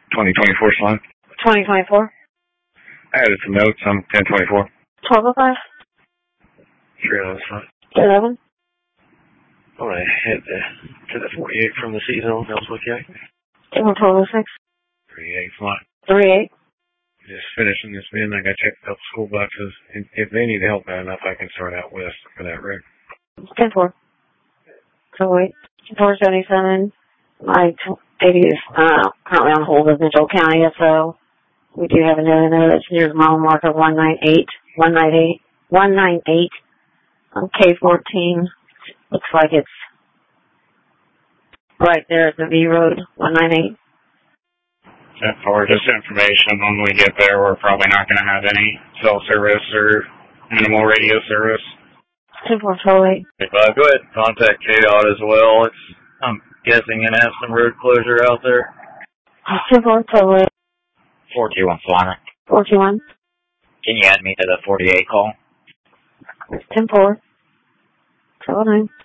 2024 Slime. 2024. I added some notes on 1024. 1205. Sure, that's fine. 11. I want to hit to the 48 from the seasonal. That was okay. 1206. 38 fine. 38. Just finishing this bin. I got to check a couple school boxes. And if they need help bad enough, I can start out west for that rig. 10-4. So wait. 477. My 80 is currently on hold with Mitchell County, so we do have another note that's near the mile marker 198. 198 on K14. Looks like it's right there at the V Road, 198. For just information, when we get there, we're probably not going to have any cell service or minimal radio service. 10-4. Go ahead and contact KDOT as well. I'm guessing going to have some road closure out there. 10-4. 421 Flyer. 421. Can you add me to the 48 call? 10-4. 9.